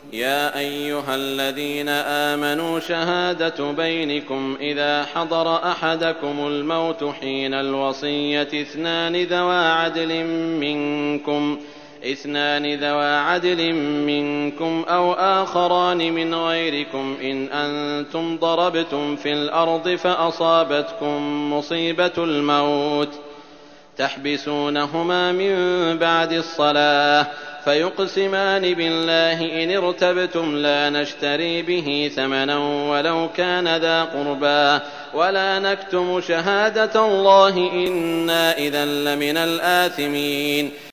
يا أيها الذين آمنوا شهادة بينكم إذا حضر أحدكم الموت حين الوصية اثنان ذوا عدل منكم أو آخران من غيركم إن أنتم ضربتم في الأرض فأصابتكم مصيبة الموت تحبسونهما من بعد الصلاة فيقسمان بالله إن ارتبتم لا نشتري به ثمنا ولو كان ذا قربى ولا نكتم شهادة الله إنا إذا لمن الآثمين.